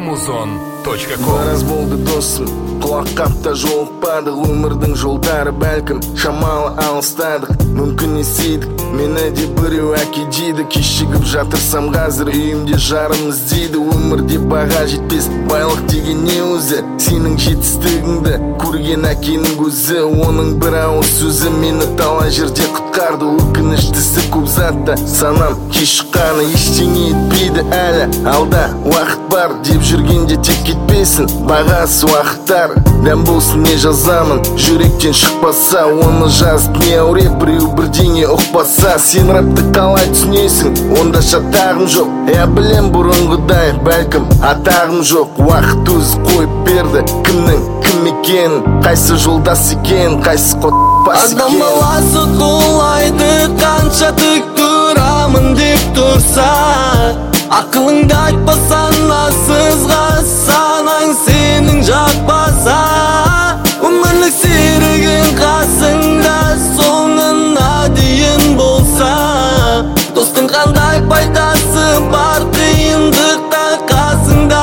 Muzon.com Бараз болды досым, құлақ қапта жолықпадық. Өмірдің жолдары бәлкім шамалы алыстадық. Мүмкін есейдік, мені де біреу әкедейді. Кешігіп жатырсам қазір үйімде жарым іздейді. Өмірде баға жетпес байлық деген не өзі? Сенің жетістігіңді көрген әкенің көзі. Оның бір ауыз сөзі мені талай жерде құтқарды. Өкініштісі көп затта санам кеш шыққаны ештеңе етпейді әлі. Алда уақыт бар деп жүргенде тек кетпесін бағасы уақыттар. Дәм болсын не жазамын, жүректен шықпаса оны жазып не ауреп, біреу бірдеңе ұқпаса. Сен рэпті қалай түсінесің, онда шатағым жоқ. Білем бұрынғыдай бәлкім атағым жоқ. Уақыт өзі қойып берді кімнің кім екенін, қайсы жолдас екен, қайсы қотпас екен. Адам баласы құлайды қанша тік тұрамын деп тұрса, ақылыңды айтпасан асызға санаң сенің жақпаса. Өмірлік серігің қасыңда соңына дейін болса, достың қандай пайдасы бар қиындықта қасыңда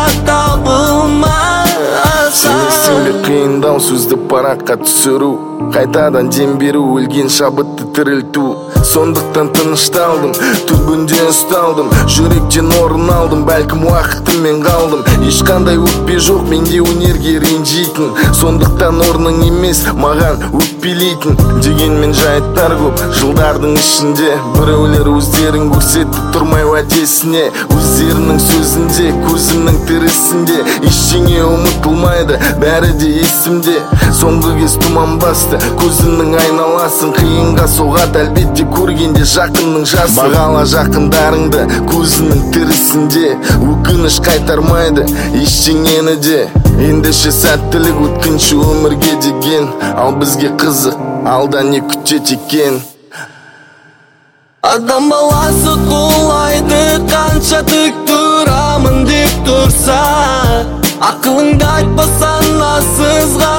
табылмаса. Сенесің бе қиындау сөзді параққа түсіру, қайтадан дем беру, өлген шабытты тірілту. Сондықтан тынышталдым, түбінде ұсталдым, жүректен орын алдым, бәлкім уақытыммен қалдым. Ешқандай өкпе жоқ менде өнерге ренжитін, сондықтан орның емес маған өкпелейтін. Дегенмен жайттар көп жылдардың ішінде, біреулер өздерін көрсетіп тұрмай уәдесіне. Өздерінің сөзінде, көзімнің тірісінде ештеңе ұмытылмайды, бәрі де есімде. Соңғы кез тұман басты, көзімнің айналасын қиынға соғады әлбетте көргенде жақынның жасы. Бағала жақындарыңды көзінің тірісінде, өкініш қайтармайды ештеңені де. Ендеше сәттілік өткінші өмірге деген, ал бізге қызық алда не күтеді екен. Адам баласы құлайды қанша тік тұрамын деп тұрса, ақылыңды айтпасан асызға